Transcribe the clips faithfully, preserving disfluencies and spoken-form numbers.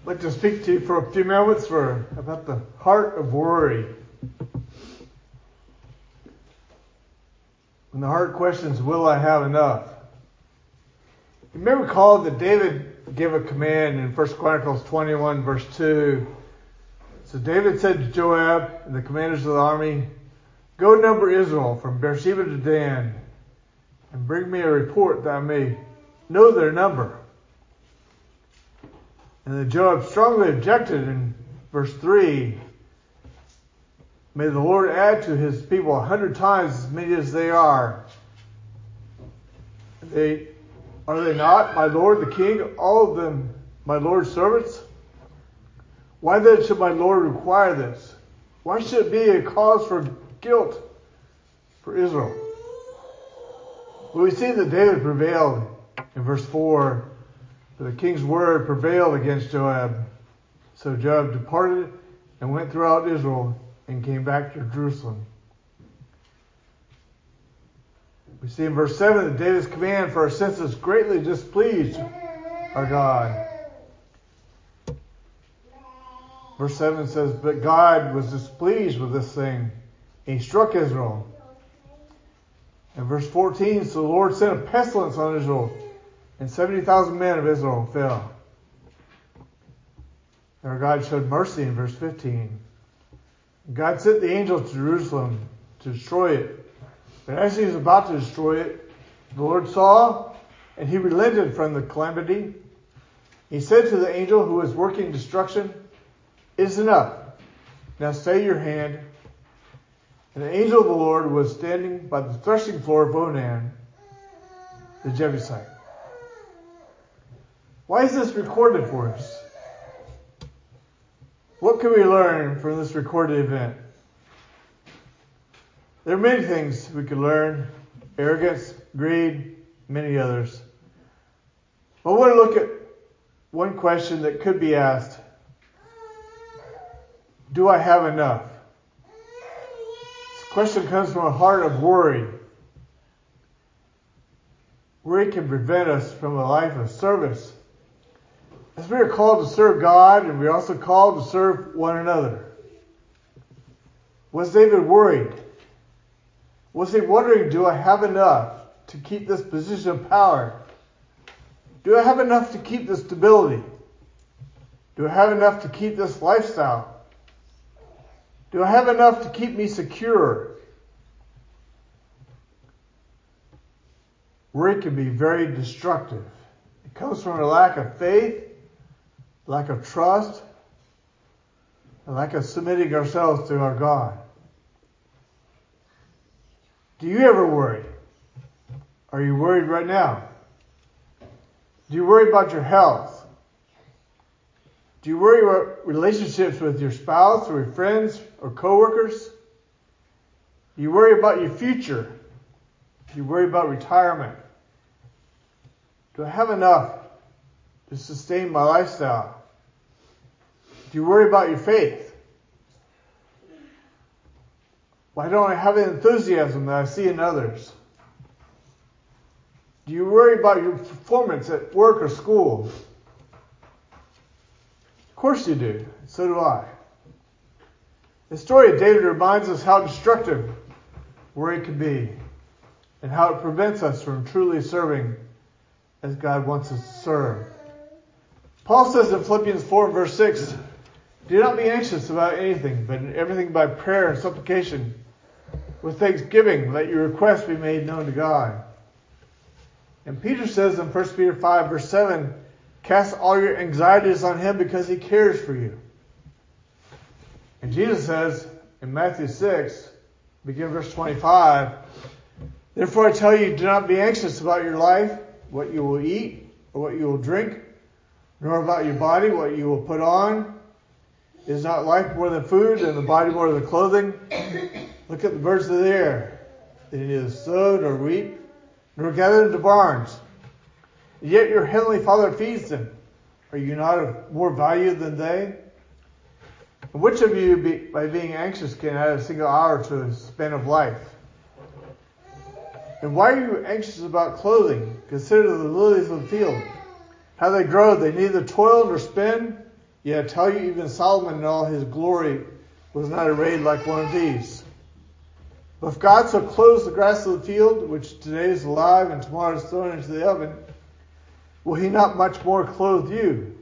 I'd like to speak to you for a few moments for about the heart of worry. When the heart questions, will I have enough? You may recall that David gave a command in First Chronicles twenty-one, verse two. So David said to Joab and the commanders of the army, "Go number Israel from Beersheba to Dan, and bring me a report that I may know their number." And then Joab strongly objected in verse three. "May the Lord add to his people a hundred times as many as they are. They are they not, my lord the king, all of them my lord's servants? Why then should my lord require this? Why should it be a cause for guilt for Israel?" Well, we see that David prevailed in verse four. For the king's word prevailed against Joab. So Joab departed and went throughout Israel and came back to Jerusalem. We see in verse seven that David's command for our senses greatly displeased our God. Verse seven says, "But God was displeased with this thing, and he struck Israel." And verse fourteen, "So the Lord sent a pestilence on Israel, and seventy thousand men of Israel fell." Our God showed mercy in verse fifteen. God sent the angel to Jerusalem to destroy it. But as he was about to destroy it, the Lord saw, and he relented from the calamity. He said to the angel who was working destruction, "It is enough. Now stay your hand." And the angel of the Lord was standing by the threshing floor of Onan, the Jebusite. Why is this recorded for us? What can we learn from this recorded event? There are many things we could learn: arrogance, greed, many others. But I want to look at one question that could be asked. Do I have enough? This question comes from a heart of worry. Worry can prevent us from a life of service. As we are called to serve God, and we are also called to serve one another. Was David worried? Was he wondering, do I have enough to keep this position of power? Do I have enough to keep this stability? Do I have enough to keep this lifestyle? Do I have enough to keep me secure? Worry can be very destructive. It comes from a lack of faith, lack of trust, a lack of submitting ourselves to our God. Do you ever worry? Are you worried right now? Do you worry about your health? Do you worry about relationships with your spouse or your friends or coworkers? Do you worry about your future? Do you worry about retirement? Do I have enough to sustain my lifestyle? Do you worry about your faith? Why don't I have the enthusiasm that I see in others? Do you worry about your performance at work or school? Of course you do. So do I. The story of David reminds us how destructive worry can be and how it prevents us from truly serving as God wants us to serve. Paul says in Philippians four, verse six, "Do not be anxious about anything, but in everything by prayer and supplication, with thanksgiving, let your requests be made known to God." And Peter says in First Peter five, verse seven, "Cast all your anxieties on him because he cares for you." And Jesus says in Matthew six, begin verse twenty-five, "Therefore I tell you, do not be anxious about your life, what you will eat or what you will drink, nor about your body, what you will put on. Is not life more than food, and the body more than clothing? Look at the birds of the air. They neither sow nor reap, nor gather into barns. And yet your heavenly Father feeds them. Are you not of more value than they? And which of you, be, by being anxious, can add a single hour to his span of life? And why are you anxious about clothing? Consider the lilies of the field, how they grow. They neither toil nor spin. Yet I tell you, even Solomon in all his glory was not arrayed like one of these. But if God so clothes the grass of the field, which today is alive and tomorrow is thrown into the oven, will he not much more clothe you,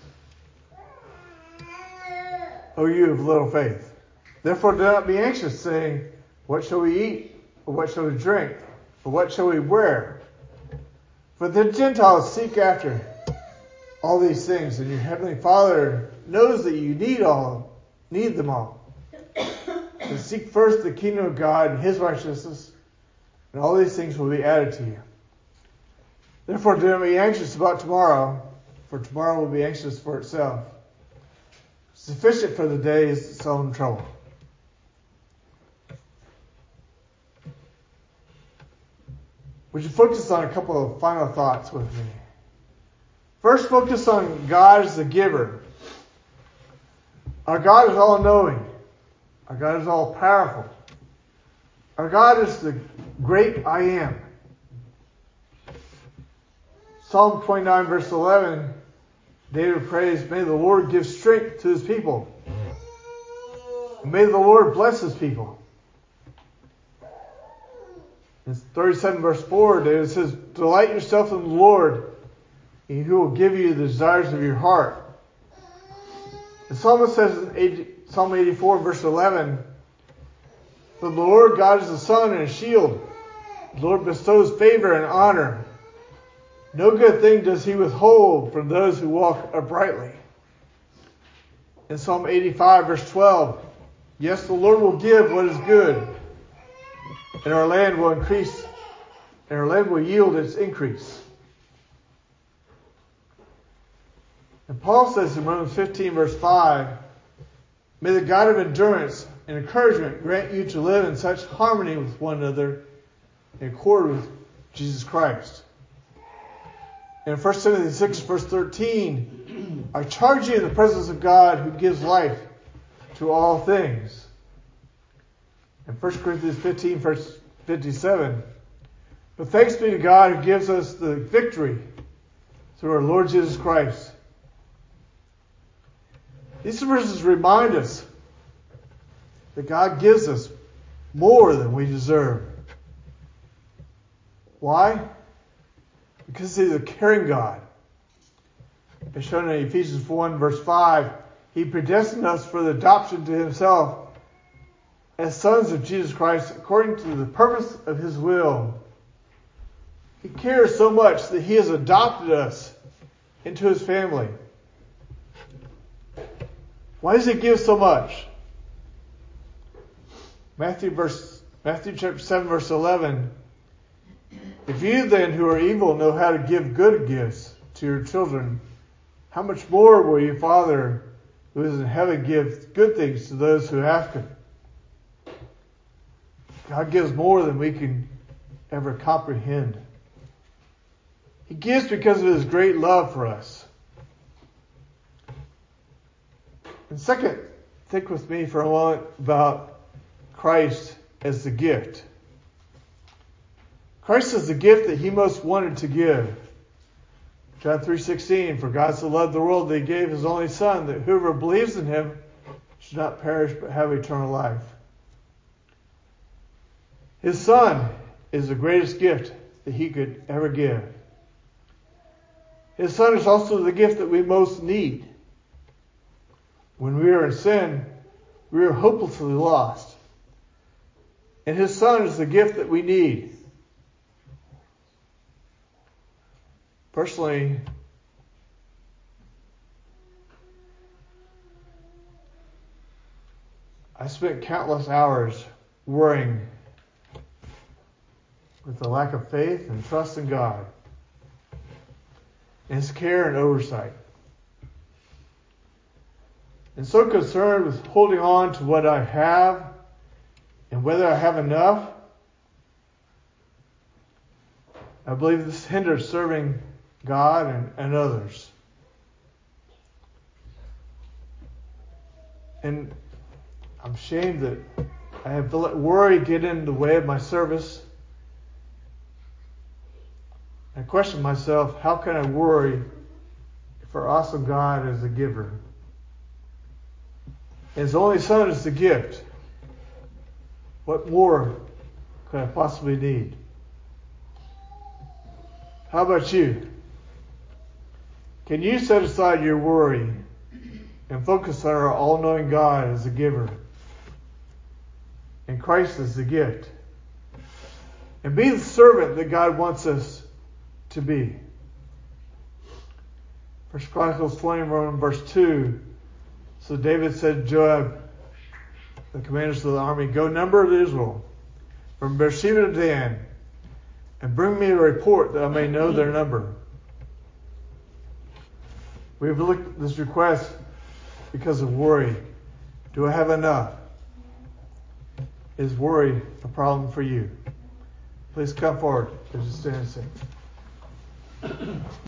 O you of little faith? Therefore do not be anxious, saying, what shall we eat? Or what shall we drink? Or what shall we wear? For the Gentiles seek after all these things, and your heavenly Father knows that you need all, need them all. And seek first the kingdom of God and his righteousness, and all these things will be added to you. Therefore do not be anxious about tomorrow, for tomorrow will be anxious for itself. Sufficient for the day is its own trouble. Would you focus on a couple of final thoughts with me? First, focus on God as the giver. Our God is all-knowing. Our God is all-powerful. Our God is the great I am. Psalm twenty-nine, verse eleven, David prays, may the Lord give strength to his people. May the Lord bless his people. In thirty-seven, verse four, David says, delight yourself in the Lord, and he will give you the desires of your heart. The psalmist says in Psalm eighty-four, verse eleven, but the Lord God is a sun and a shield. The Lord bestows favor and honor. No good thing does he withhold from those who walk uprightly. In Psalm eighty-five, verse twelve, yes, the Lord will give what is good, and our land will increase, and our land will yield its increase. And Paul says in Romans fifteen, verse five, may the God of endurance and encouragement grant you to live in such harmony with one another in accord with Jesus Christ. In First Timothy six, verse thirteen, I charge you in the presence of God who gives life to all things. In First Corinthians fifteen, verse fifty-seven, but thanks be to God who gives us the victory through our Lord Jesus Christ. These verses remind us that God gives us more than we deserve. Why? Because he's a caring God. As shown in Ephesians one, verse five, he predestined us for the adoption to himself as sons of Jesus Christ according to the purpose of his will. He cares so much that he has adopted us into his family. Why does he give so much? Matthew verse Matthew chapter seven, verse eleven. If you then who are evil know how to give good gifts to your children, how much more will your Father who is in heaven give good things to those who ask him? God gives more than we can ever comprehend. He gives because of his great love for us. And second, think with me for a moment about Christ as the gift. Christ is the gift that he most wanted to give. John three sixteen, for God so loved the world that he gave his only Son, that whoever believes in him should not perish but have eternal life. His Son is the greatest gift that he could ever give. His Son is also the gift that we most need. When we are in sin, we are hopelessly lost. And his Son is the gift that we need. Personally, I spent countless hours worrying with the lack of faith and trust in God, and his care and oversight. And so concerned with holding on to what I have and whether I have enough, I believe this hinders serving God and, and others. And I'm ashamed that I have let worry get in the way of my service. I question myself, how can I worry if our awesome God is a giver? His only Son is the gift. What more could I possibly need? How about you? Can you set aside your worry and focus on our all-knowing God as a giver and Christ as the gift? And be the servant that God wants us to be. First Chronicles twenty-one, verse two. So David said to Joab, the commanders of the army, "Go number Israel from Beersheba to Dan, and bring me a report that I may know their number." We have looked at this request because of worry. Do I have enough? Is worry a problem for you? Please come forward as you stand and sing.